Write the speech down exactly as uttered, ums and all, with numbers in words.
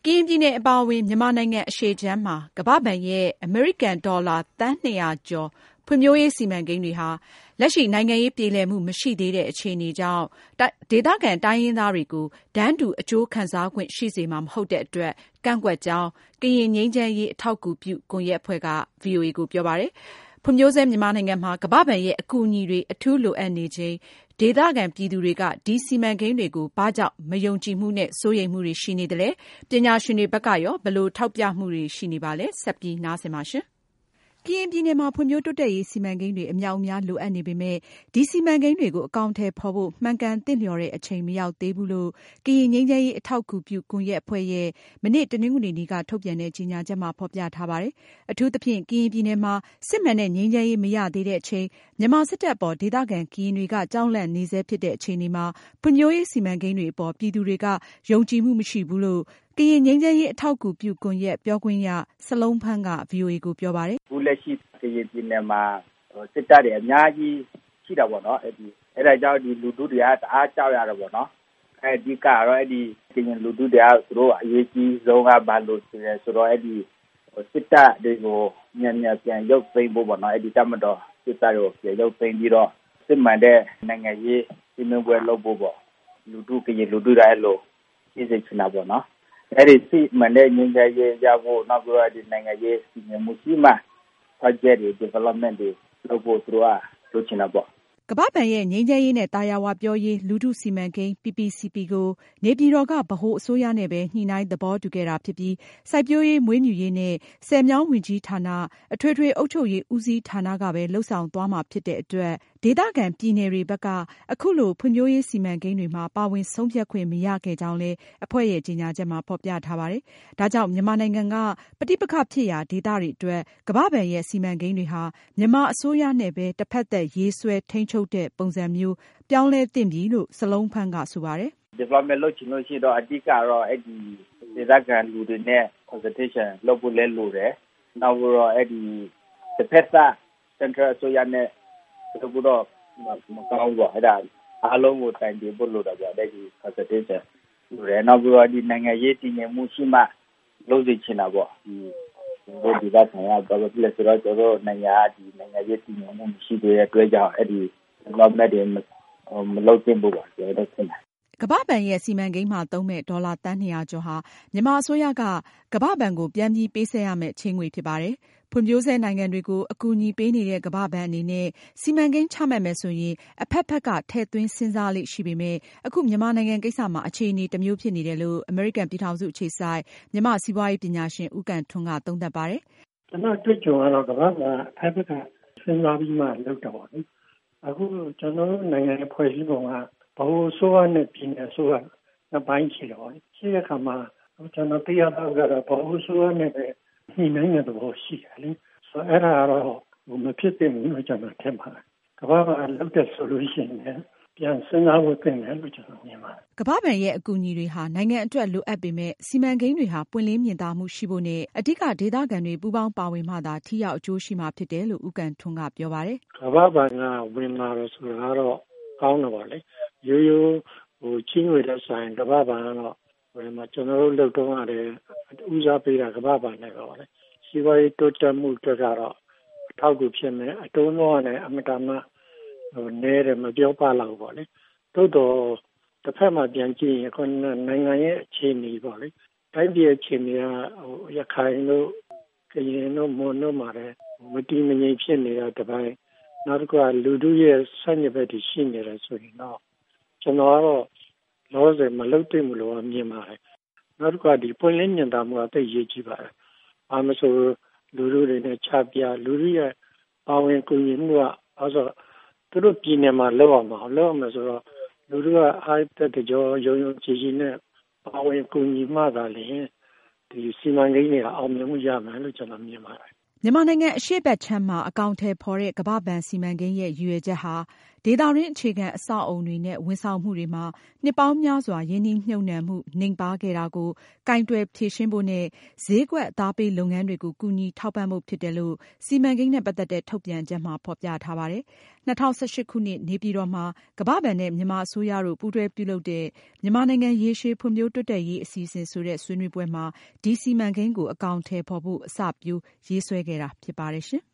ကရင်ပြည်နယ်အပါအဝင်မြန်မာနိုင်ငံအရှေ့ခြမ်းမှာကမ္ဘာ့ဘဏ်ရဲ့အမေရိကန်ဒေါ်လာသန်းနှစ်ရာကျော်ဖွံ့ဖြိုးရေးစီမံကိန်းတွေဟာလက်ရှိနိုင်ငံရေးပြေလည်မှုမရှိသေးတဲ့အခြေအနေကြောင့်ဒေသခံတိုင်းရင်းသားတွေကိုတန်းတူအကျိုးခံစားခွင့်ရှိစေမှာမဟုတ်တဲ့အတွက်ကန့်ကွက်ကြောင်းကရင်ငြိမ်းချမ်းရေးအထောက်အကူပြုကွန်ရက်အဖွဲ့က ဗွီအိုအေကိုပြောပါတယ်။ဖွံ့ဖြိုးဆဲမြန်မာနိုင်ငံမှာကမ္ဘာ့ဘဏ်ရဲ့အကူအညီတွေအထူးလိုအပ်နေချိန်ဒေသခံပြည်သူတွေကဒီစီမံကိန်းတွေကိုဘာကြောင့်မယုံကြည်မှုနဲ့စိုးရိမ်မှုတွေရှိနေသလဲပညာရှင်တွေဘက်ကရောဘယ်လိုထောက်ပြမှုတွေရှိနေပါလဲဆက်ပြီးနားဆင်ပါရှင်။ကရင်ပြည်နယ်မှာဖွံ့ဖြိုးတိုးတက်ရေးစီမံကိန်းတွေအမြောက်အများလိုအပ်နေပေမဲ့ဒီစီမံကိန်းတွေကိုအကောင်အထည်ဖော်ဖို့မှန်ကန်သင့်လျော်တဲ့အချိန်မရောက်သေးဘူးလို့ကရင်ငြိမ်းချမ်းရေးအထောက်အကူပြုကွန်ရက်အဖွဲ့ရဲ့မနေ့တနင်္ဂနွေနေ့ကထုတ်ပြန်တဲ့ကြေညာချက်မှာဖော်ပြထားပါတယ်။အထူးသဖြင့်ကရင်ပြည်နယ်မှာစစ်မှန်တဲ့ငြိမ်းချမ်းရေးမရသေးတဲ့အချိန်မြန်မာစစ်တပ်အပေါ်ဒေသခံကရင်တွေကကြောက်လန့်နေဆဲဖြစ်တဲ့အခြေအနေမှာဖွံ့ဖြိုးရေးစီမံကိန်းတွေအပေါ်ပြည်သူတွေကယုံကြည်မှုမရှိဘူးလို့ကရင်ငြိမ်းချမ်းရေးအထောက်အကူပြုကွန်ရက်ပြောခွင့်ရစလုံးဖန်းက ဗွီအိုအေကိုပြောပါတယ်။အခုလက်ရှိကရင်ပြည်နယ်မှာစစ်တပ်တွေအများကြီးရှိတာပေါ့နော်။အဲဒီအဲဒါကြောင့်ဒီလူထုတွေကတအားကြောက်ရတာပေါ့နော်။အဲဒီကတော့အဲဒီကရင်လူထုတွေကသူတို့အရေးကြီးဆုံးကဘာလို့ဆိုရဲဆိုတော့အဲဒီစစ်တပ်တွေကိုညံ့ညံ့ပြန်ရုပ်သိမ်းဖို့ပေါ့နော်။အဲဒီတမတော်စစ်တပ်ကိုပြန်ရုပ်သိမ်းပြီးတော့စစ်မှန်တဲ့နိုင်ငံရေးစီမံပွဲလုပ်ဖို့ပေါ့။လူထုကရင်လူထုတွေအဲ့လိုသိစေချင်တာပေါ့နော်။အဲဒီစီမံတဲ့ငြိမ်းချမ်းရေးရဖို့နောက်ပြီးတော့ဒီနိုင်ငံရေးစီမံမှုရှိမှ project တွေ development တွေလုပ်ဖို့သူတို့ကလိုချင်တာပေါ့ကမ္ဘာ့ဘဏ်ရဲ့ငြိမ်းချမ်းရေးနဲ့တာယာဝပြောရေးလူထုစီမံကိန်း ပီ ပီ စီ ပီ ကိုနေပြည်တော်ကဗဟိုအစိုးရနဲ့ပဲညှိနှိုင်းသဘောတူခဲ့တာဖြစ်ပြီးစိုက်ပျိုးရေးမွေးမြူရေးနဲ့ဆည်မြောင်းဝန်ကြီးဌာနအထွေထွေအုပ်ချုပ်ရေးဦးစီးဌာနကပဲလုပ်ဆောင်သွားမှာဖြစ်တဲ့အတွက်ဒေသခံပြည်နယ်တွေဘက်ကအခုလိုဖွံ့ဖြိုးရေးစီမံကိန်းတွေမှာပါဝင်ဆုံးဖြတ်ခွင့်မရခဲ့ကြောင်းလည်းအဖွဲ့ရဲ့ကြေညာချက်မှာဖော်ပြထားပါတယ်။ဒါကြောင့်မြန်မာနိုင်ငံကပဋိပက္ခဖြစ်ရာဒေသတွေအတွက်ကမ္ဘာ့ဘဏ်ရဲ့စီမံကိန်းတွေဟာမြန်မာအစိုးရနဲ့ပဲတစ်ဖက်သက်ရေးဆွဲထိန်းချုပ်တဲ့ပုံစံမျိုးပြောင်းလဲသင့်ပြီလို့စလုံးဖန်းကဆိုပါတယ်။ development လုပ်ချင်လို့ရှိတော့အဓိကတော့အဲ့ဒီဒေသခံလူတွေနဲ့ consultation လုပ်ဖို့လဲလိုတယ်။နောက်ပြီးတော့အဲ့ဒီတစ်ဖက်သက် central အစိုးရနဲ့လုပ်ဖို့တော့မကောင်းဘူးပေါ့။အဲ့ဒါအားလုံးကိုတိုင်တည်ဖို့လိုတာပေါ့။အဲ့ဒီ consultation လိုတယ်။နောက်ပြီးတော့ဒီနိုင်ငံရေးတည်ငြိမ်မှုရှိမှလုပ်စေချင်တာပေါ့။ဒီဒီဒီကဆိုင်ရာတော့ပြည့်စုံတော့ကျွန်တော်နိုင်ငံဒီနိုင်ငံရေးတည်ငြိမ်မှုမရှိသေးတဲ့အတွက်ကြောင့်အဲ့ဒီ development တွေမလုပ်သင့်ဘူးပေါ့ကျွန်တော်ထင်တယ်ကမ္ဘာ့ဘဏ်ရဲ့စီမံကိန်းမှာသုံးမဲ့ဒေါ်လာသန်းနှစ်ရာကျော်ဟာမြန်မာအစိုးရကကမ္ဘာ့ဘဏ်ကိုပြန်ပြီးပေးဆက်ရမယ့်ချေးငွေဖြစ်ပါတယ်။ဖွံ့ဖြိုးဆဲနိုင်ငံတွေကိုအကူအညီပေးနေတဲ့ကမ္ဘာ့ဘဏ်အနေနဲ့စီမံကိန်းချမှတ်မယ်ဆိုရင်အဖက်ဖက်ကထည့်သွင်းစဉ်းစားလေ့ရှိပေမဲ့အခုမြန်မာနိုင်ငံကိစ္စမှာအခြေအနေတစ်မျိုးဖြစ်နေတယ်လို့အမေရိကန်ပြည်ထောင်စုအခြေစိုက်မြန်မာစီးပွားရေးပညာရှင်ဦးကန်ထွန်းကသုံးသပ်ပါတယ်။ကျွန်တော်တွေ့ကြုံရတော့ကမ္ဘာ့ဘဏ်အဖက်ဖက်ကစဉ်းစားပြီးမှလုပ်တော့ပါလေ။အခုကျွန်တော်တို့နိုင်ငံရဲ့ဖွဲ့စည်းပုံကဘဝဆိုးရနဲ့ပြည်နယ်ဆိုးရနှစ်ပိုင်းရှိတော့ရှိတဲ့အခါမှာကျွန်တော်တရားတော်ကတော့ဘဝဆိုးရနဲ့ပဲညှိနှိုင်းတဲ့သဘောရှိတယ်လေဆိုတော့အဲ့ဒါတော့မဖြစ်သင့်ဘူးလို့ကျွန်တော်ထင်ပါတယ်ကမ္ဘာ့ဘဏ်လုပ်တဲ့ဆိုလို့ရှိရင်ပြန်စဉ်းစားဖို့တင်တယ်လို့ကျွန်တော်မြင်ပါတယ်ကမ္ဘာ့ဘဏ်ရဲ့အကူအညီတွေဟာနိုင်ငံအတွက်လိုအပ်ပေမဲ့စီမံကိန်းတွေဟာပွင့်လင်းမြင်သာမှုရှိဖို့နဲ့အဓိကဒေသခံတွေပူးပေါင်းပါဝင်မှသာထိရောက်အကျိုးရှိမှာဖြစ်တယ်လို့ဦးကန်ထွန်းကပြောပါတယ်ကမ္ဘာ့ဘဏ်ကဝင်လာတယ်ဆိုတာတော့ကောင်းတယ်ပါလေရိုးရိုးဟိုချင်းဝေတဲ့ဆိုင်ကမ္ဘာ့ဘဏ်ကတော့ဟိုမှာကျွန်တော်တို့လုပ်တော့ရတယ်ဦးစားပေးတာကမ္ဘာ့ဘဏ်နဲ့ပါလေစီးပွားရေးတိုးတက်မှုတွေကတော့အထောက်အကူဖြစ်မယ်အတုံးတော့နဲ့အမတမဟိုနဲတယ်မပြောပါတော့ပါလေတိုးတော့တစ်ဖက်မှာပြန်ကြည့်ရင်ခုနိုင်ငံရဲ့အခြေအနေပေါ့လေတိုင်းပြည်အခြေအနေကဟိုရခိုင်တို့ကရင်တို့မွန်တို့မှာလည်းမတည်မငြိမ်ဖြစ်နေတာတပိုင်းနောက်တစ်ခုကလူထုရဲ့ဆက်ညစ်ဘက်တွေရှိနေတယ်ဆိုရင်တော့ကျွန်တော်ကတော့လောဆယ်မလုပ်သင့်ဘူးလို့မြင်ပါတယ်နောက်တစ်ခုကဒီပွင့်လင်းမြင်သာမှုအသိရေးကြည့်ပါတယ်အားမဆိုလူထုတွေနဲ့ချပြလူထုရဲ့ပါဝင်ကူညီမှုကအဲဆိုသူတို့ပြည်နယ်မှာလောက်အောင်မလောက်အောင်ဆိုတော့လူထုကအားတက်တကြောရုံရုံကြည်ကြည်နဲ့ပါဝင်ကူညီမှသာလျှင်ဒီစီမံကိန်းတွေအောင်မြင်မှုရမယ်လို့ကျွန်တော်မြင်ပါတယ်မြန်မာနိုင်ငံအရှေ့ဘက်ခြမ်းမှာအကောင့်ထဲပေါ်တဲ့ကမ္ဘာ့ဘဏ်စီမံကိန်းရဲ့ရည်ရွယ်ချက်ဟာဒေသတွင်းအခြေခံအဆောက်အအုံတွေနဲ့ဝန်ဆောင်မှုတွေမှာနှစ်ပေါင်းများစွာရင်းနှီးမြှုပ်နှံမှုနှိမ်ပါးခဲ့တာကိုကိုင်တွယ်ဖြေရှင်းဖို့နဲ့ဈေးကွက်အသားပေးလုပ်ငန်းတွေကိုကူညီထောက်ပံ့ဖို့ဖြစ်တယ်လို့စီမံကိန်းနဲ့ပတ်သက်တဲ့ထုတ်ပြန်ချက်မှာဖေါ်ပြထားပါတယ်။၂၀၁၈ခုနှစ်နေပြည်တော်မှာကမ္ဘာ့ဘဏ်နဲ့မြန်မာအစိုးရတို့ပူးတွဲပြုလုပ်တဲ့မြန်မာနိုင်ငံရေရှည်ဖွံ့ဖြိုးတိုးတက်ရေးအစီအစဉ်ဆိုတဲ့ဆွေးနွေးပွဲမှာဒီစီမံကိန်းကိုအကောင်အထည်ဖေါ်ဖို့အစပျိုးရေးဆွဲခဲ့တာဖြစ်ပါတယ်ရှင်။